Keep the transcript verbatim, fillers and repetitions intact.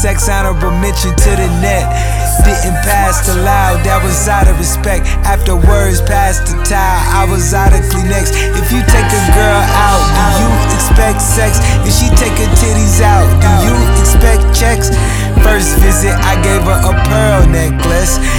sex, honorable mention to the net. Didn't pass the loud, that was out of respect. After words passed the towel, I was out of Kleenex. If you take a girl out, do you expect sex? If she take her titties out, do you expect checks? First visit, I gave her a pearl necklace.